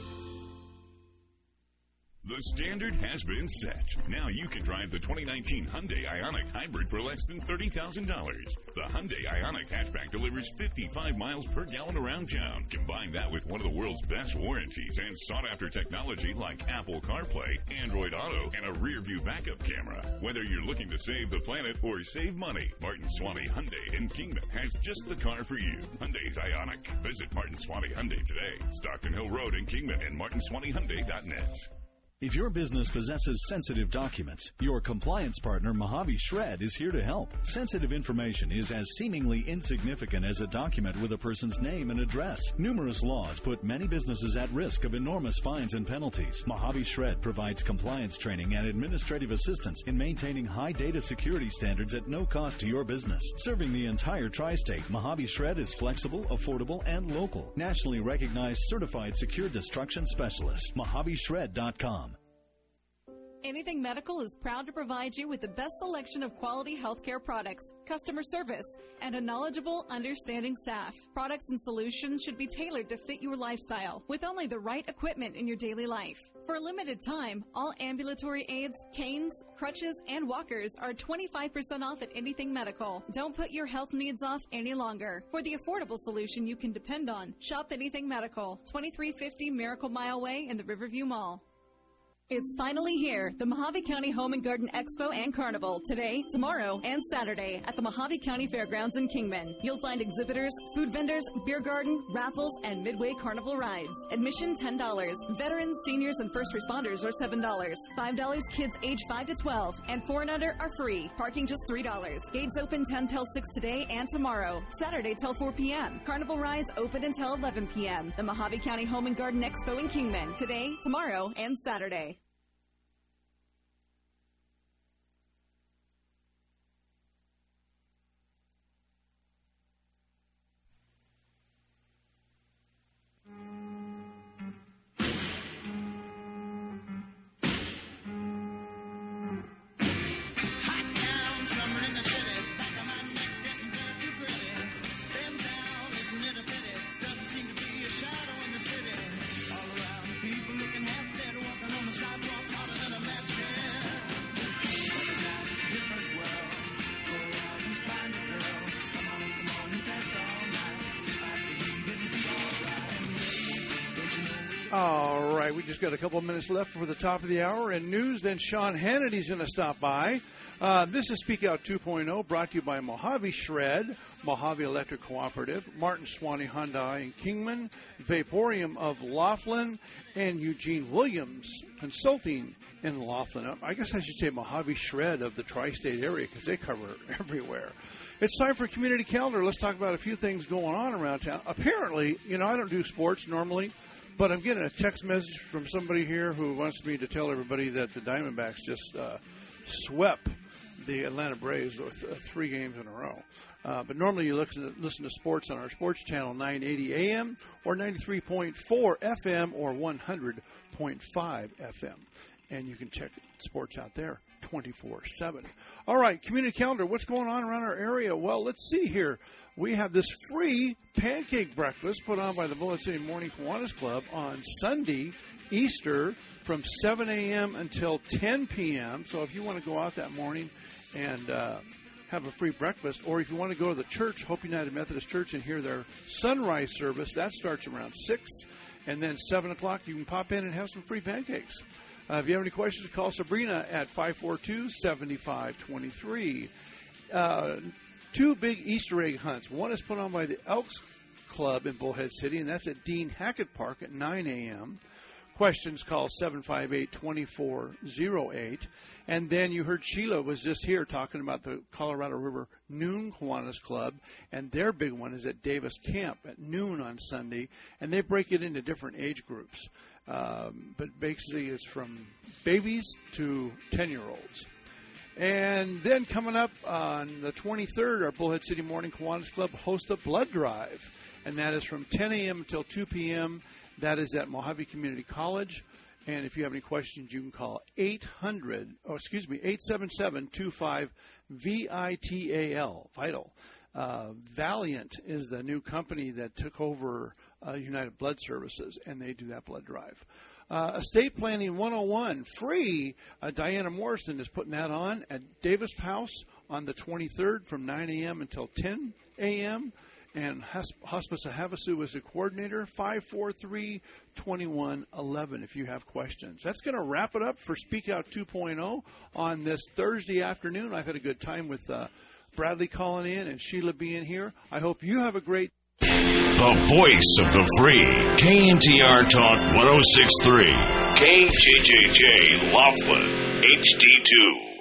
The standard has been set. Now you can drive the twenty nineteen Hyundai Ioniq Hybrid for less than thirty thousand dollars. The Hyundai Ioniq hatchback delivers fifty-five miles per gallon around town. Combine that with one of the world's best warranties and sought-after technology like Apple CarPlay, Android Auto, and a rear-view backup camera. Whether you're looking to save the planet or save money, Martin Swanee Hyundai in Kingman has just the car for you. Hyundai's Ioniq. Visit Martin Swanee Hyundai today. Stockton Hill Road in Kingman and martin swanee hyundai dot net. If your business possesses sensitive documents, your compliance partner, Mojave Shred, is here to help. Sensitive information is as seemingly insignificant as a document with a person's name and address. Numerous laws put many businesses at risk of enormous fines and penalties. Mojave Shred provides compliance training and administrative assistance in maintaining high data security standards at no cost to your business. Serving the entire tri-state, Mojave Shred is flexible, affordable, and local. Nationally recognized certified secure destruction specialist. Mojave Shred dot com. Anything Medical is proud to provide you with the best selection of quality healthcare products, customer service, and a knowledgeable, understanding staff. Products and solutions should be tailored to fit your lifestyle with only the right equipment in your daily life. For a limited time, all ambulatory aids, canes, crutches, and walkers are twenty-five percent off at Anything Medical. Don't put your health needs off any longer. For the affordable solution you can depend on, shop Anything Medical, twenty-three fifty Miracle Mile Way in the Riverview Mall. It's finally here, the Mojave County Home and Garden Expo and Carnival, today, tomorrow, and Saturday at the Mojave County Fairgrounds in Kingman. You'll find exhibitors, food vendors, beer garden, raffles, and midway carnival rides. Admission ten dollars. Veterans, seniors, and first responders are seven dollars. five dollars kids age five to twelve, and four and under are free. Parking just three dollars. Gates open ten till six today and tomorrow. Saturday till four p.m. Carnival rides open until eleven p.m. The Mojave County Home and Garden Expo in Kingman, today, tomorrow, and Saturday. All right, we just got a couple of minutes left for the top of the hour and news. Then Sean Hannity's going to stop by. Uh, this is Speak Out two point oh, brought to you by Mojave Shred, Mojave Electric Cooperative, Martin Swanee Hyundai in Kingman, Vaporium of Laughlin, and Eugene Williams Consulting in Laughlin. I guess I should say Mojave Shred of the tri-state area because they cover everywhere. It's time for Community Calendar. Let's talk about a few things going on around town. Apparently, you know, I don't do sports normally, but I'm getting a text message from somebody here who wants me to tell everybody that the Diamondbacks just uh, swept the Atlanta Braves with uh, three games in a row. Uh, but normally you listen to, listen to sports on our sports channel, nine eighty A M or ninety-three point four F M or one hundred point five F M. And you can check sports out there twenty-four seven. All right, Community Calendar, what's going on around our area? Well, let's see here. We have this free pancake breakfast put on by the Bullhead City Morning Kiwanis Club on Sunday, Easter, from seven A M until ten P M So if you want to go out that morning and uh, have a free breakfast, or if you want to go to the church, Hope United Methodist Church, and hear their sunrise service, that starts around six. And then seven o'clock, you can pop in and have some free pancakes. Uh, if you have any questions, call Sabrina at five four two, seven five two three. Uh, two big Easter egg hunts. One is put on by the Elks Club in Bullhead City, and that's at Dean Hackett Park at nine A M Questions, call seven five eight, two four zero eight. And then you heard Sheila was just here talking about the Colorado River Noon Kiwanis Club, and their big one is at Davis Camp at noon on Sunday, and they break it into different age groups. Um, but basically it's from babies to ten-year-olds. And then coming up on the twenty-third, our Bullhead City Morning Kiwanis Club hosts a blood drive, and that is from ten A M until two P M That is at Mojave Community College. And if you have any questions, you can call eight hundred, oh, excuse me, eight seven seven, two five, V I T A L, Vital. Uh, Valiant is the new company that took over uh, United Blood Services, and they do that blood drive. Uh, Estate Planning one oh one, free. Uh, Diana Morrison is putting that on at Davis House on the twenty-third from nine A M until ten A M And Hospice of Havasu is the coordinator, five four three, two one one one if you have questions. That's going to wrap it up for Speak Out two point oh on this Thursday afternoon. I've had a good time with uh, Bradley calling in and Sheila being here. I hope you have a great... The voice of the free, K N T R Talk one oh six point three, K J J J, Laughlin, H D two.